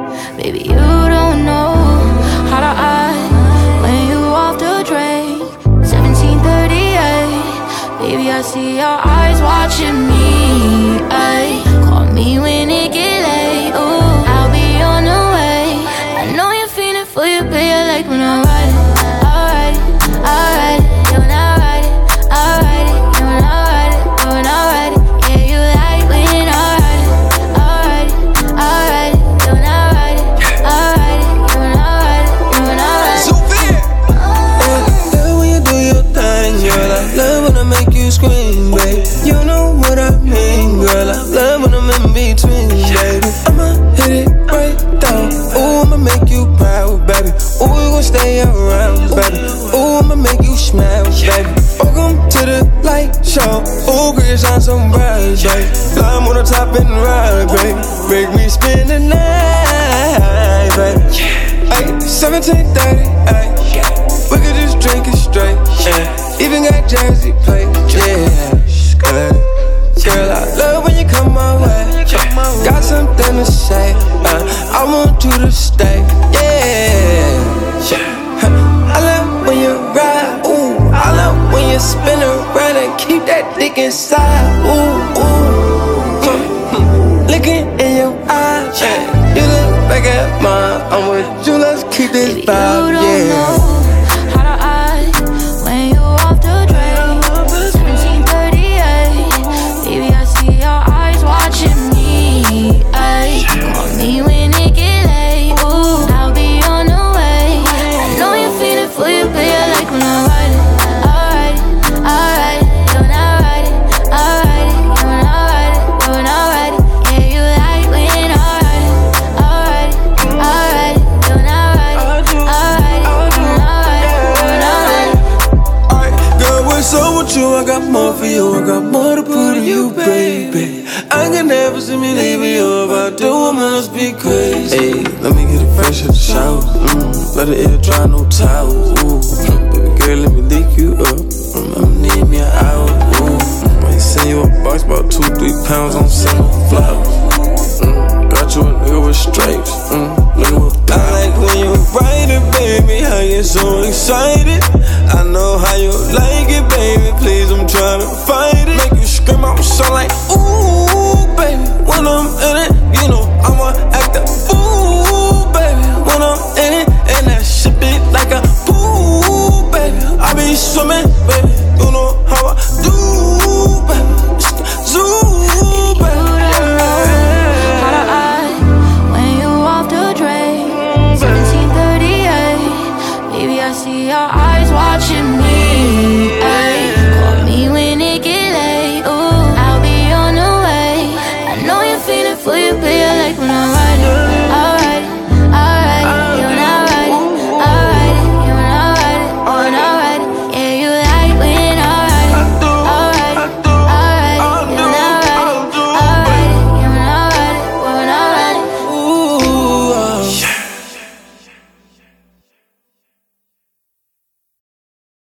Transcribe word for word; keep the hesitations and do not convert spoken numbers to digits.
Baby, you don't know how to act when you off the drain. seventeen thirty-eight. Baby, I see your eyes watching me. Ay. Call me when it get late. Ooh, I'll be on the way. I know you're feeling for you, but you like when I ride it. Alright, alright, you when I ride it. Alright, you when I ride it. You when I ride it. Yeah, you like when I ride it. Alright, alright, you when I ride it. Alright, you when I ride it. You when I ride it. So fair. Yeah, love when you do your thing, girl. I love when I make you scream, babe. You know what I mean, girl. I love when I'm in between, baby. I'ma hit it right down. Ooh, I'ma make you proud, baby. Ooh, we gon' stay around, baby. Ooh, I'ma make you smile, baby. Welcome to the light show. Ooh, girl, you shine so bright, baby. Climb on the top and ride, baby. Make me spend the night, baby. Ay, seventeen thirty, ay. We could just drink it straight, yeah. Even got Jersey plate, yeah. Girl, I love when you come my way. Got something to say, uh, I want you to stay, yeah. I love when you ride, ooh. I love when you spin around and keep that dick inside, ooh, ooh. Looking in your eyes, yeah. You look back at mine, I'm with you, let's keep this Baby, vibe, you don't yeah. know how to act when you off the drain. seventeen thirty-eight. Baby, I see your eyes watching me. Ay. Call me when it get late. Ooh, I'll be on the way. I know you're feeling for you, but you like when I ride it. Alright, alright, you when I ride it. Alright, you when I ride it. You when I ride it. Yeah, you like when I ride it. Alright, alright, you when I ride it. Alright, you when I ride it. You when I ride it. Alright, girl, what's up with you? I got more for you, I got more to put in you, baby. I can never see me leaving you. If I do, I must be crazy. Hey, let me get it fresh in the shower. Mm, let it air dry, no towel. Ooh, mm, baby girl, let me lick you up. Mm, I'ma need me an hour. Ooh, mm, I ain't send you a box, about two, three pounds on summer flowers. Mm, got you a nigga with stripes. Mm, nigga with power. I like when you ride it, baby. How you so excited? I know how you like